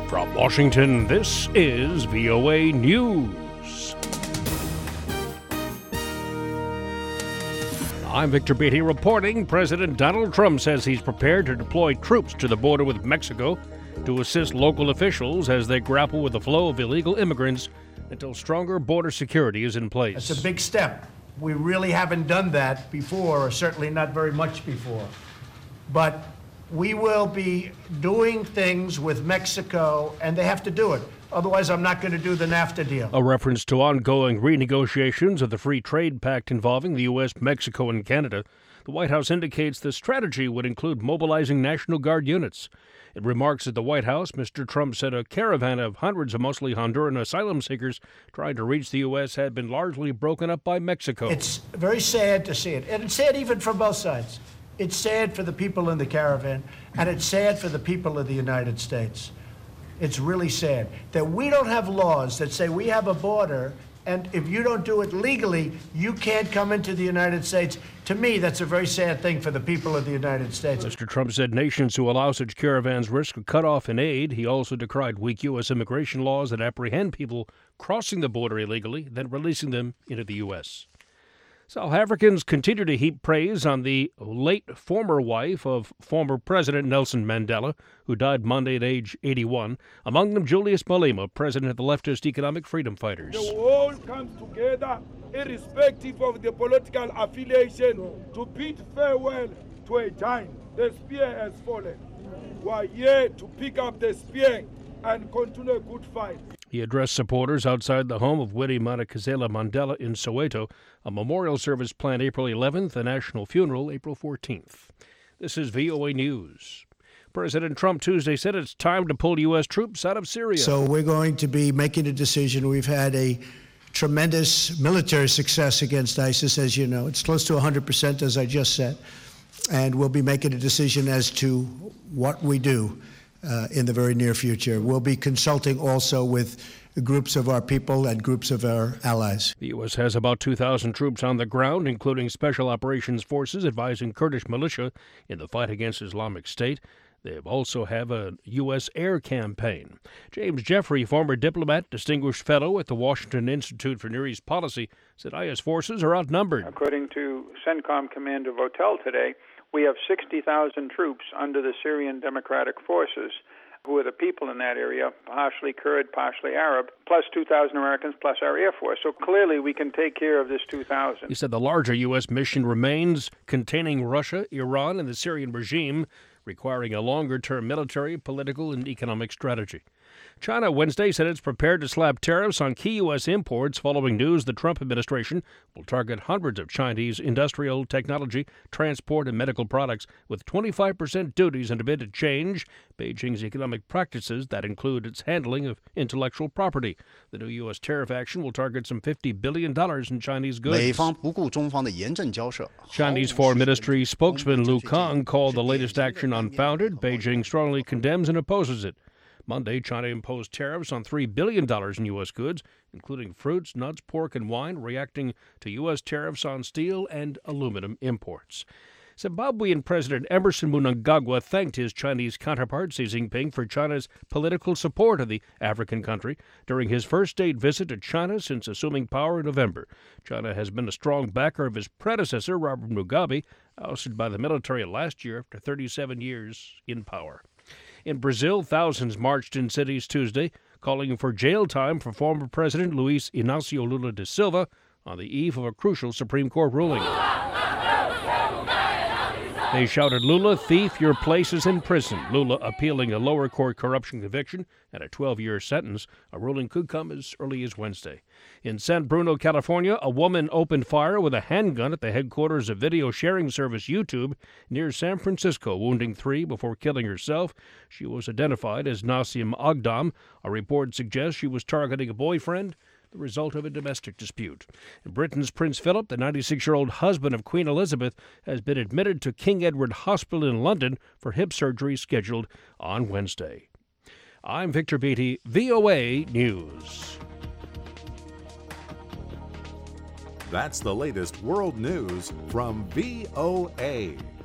From Washington, this is VOA News. I'm Victor Beatty reporting. President Donald Trump says he's prepared to deploy troops to the border with Mexico to assist local officials as they grapple with the flow of illegal immigrants until stronger border security is in place. It's a big step. We really haven't done that before, or certainly not very much before. But we will be doing things with Mexico, and they have to do it. Otherwise, I'm not going to do the NAFTA deal. A reference to ongoing renegotiations of the Free Trade Pact involving the U.S., Mexico, and Canada. The White House indicates the strategy would include mobilizing National Guard units. In remarks at the White House, Mr. Trump said a caravan of hundreds of mostly Honduran asylum seekers trying to reach the U.S. had been largely broken up by Mexico. It's very sad to see it, and it's sad even from both sides. It's sad for the people in the caravan, and it's sad for the people of the United States. It's really sad that we don't have laws that say we have a border, and if you don't do it legally, you can't come into the United States. To me, that's a very sad thing for the people of the United States. Mr. Trump said nations who allow such caravans risk a cutoff in aid. He also decried weak U.S. immigration laws that apprehend people crossing the border illegally, then releasing them into the U.S. South Africans continue to heap praise on the late former wife of former President Nelson Mandela, who died Monday at age 81. Among them, Julius Malema, president of the leftist Economic Freedom Fighters. The world comes together, irrespective of the political affiliation, to bid farewell to a giant. The spear has fallen. We are here to pick up the spear and continue a good fight. He addressed supporters outside the home of Winnie Madikizela Mandela in Soweto. A memorial service planned April 11th, a national funeral April 14th. This is VOA News. President Trump Tuesday said it's time to pull U.S. troops out of Syria. So we're going to be making a decision. We've had a tremendous military success against ISIS, as you know. It's close to 100%, as I just said. And we'll be making a decision as to what we do in the very near future. We'll be consulting also with groups of our people and groups of our allies. The U.S. has about 2,000 troops on the ground, including Special Operations Forces advising Kurdish militia in the fight against Islamic State. They also have a U.S. air campaign. James Jeffrey, former diplomat, distinguished fellow at the Washington Institute for Near East Policy, said IS forces are outnumbered. According to CENTCOM Commander Votel today, we have 60,000 troops under the Syrian Democratic Forces, who are the people in that area, partially Kurd, partially Arab, plus 2,000 Americans, plus our Air Force. So clearly we can take care of this 2,000. He said the larger U.S. mission remains containing Russia, Iran, and the Syrian regime, requiring a longer-term military, political, and economic strategy. China Wednesday said it's prepared to slap tariffs on key U.S. imports following news the Trump administration will target hundreds of Chinese industrial, technology, transport, and medical products with 25% duties in a bid to change Beijing's economic practices that include its handling of intellectual property. The new U.S. tariff action will target some $50 billion in Chinese goods. Chinese Foreign Ministry spokesman Lu Kang called the latest action unfounded. Beijing strongly condemns and opposes it. Monday, China imposed tariffs on $3 billion in U.S. goods, including fruits, nuts, pork, and wine, reacting to U.S. tariffs on steel and aluminum imports. Zimbabwean President Emerson Mnangagwa thanked his Chinese counterpart Xi Jinping for China's political support of the African country during his first state visit to China since assuming power in November. China has been a strong backer of his predecessor, Robert Mugabe, ousted by the military last year after 37 years in power. In Brazil, thousands marched in cities Tuesday, calling for jail time for former President Luiz Inácio Lula da Silva on the eve of a crucial Supreme Court ruling. They shouted, "Lula, thief, your place is in prison." Lula appealing a lower court corruption conviction and a 12-year sentence. A ruling could come as early as Wednesday. In San Bruno, California, a woman opened fire with a handgun at the headquarters of video sharing service YouTube near San Francisco, wounding 3 before killing herself. She was identified as Nasim Agdam. A report suggests she was targeting a boyfriend, the result of a domestic dispute. In Britain's Prince Philip, the 96-year-old husband of Queen Elizabeth, has been admitted to King Edward Hospital in London for hip surgery scheduled on Wednesday. I'm Victor Beatty, VOA News. That's the latest world news from VOA.